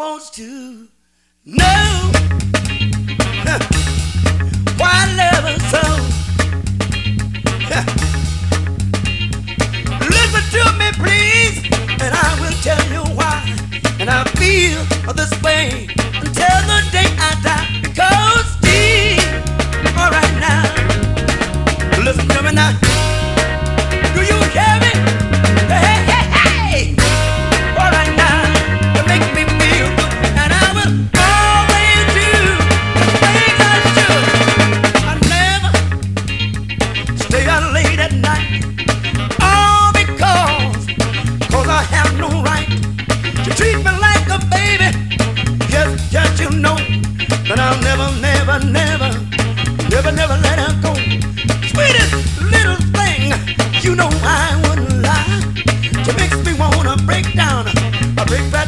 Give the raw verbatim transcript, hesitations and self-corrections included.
wants to know huh, why I love her so. Huh. Listen to me, please, and I will tell you why. And I feel this way until the day I die. Because deep, all right now, listen to me now. Do you hear me? Hey, hey, hey! All right now, you make me feel good, and I will always do the things I should. I never stay out late at night, all because, cause I have no right to treat me like a baby. Yes, yes, you know that I'll never, never, never, never, never let her go. Sweetest little thing, you know I wouldn't lie. She makes me wanna break down, I break back.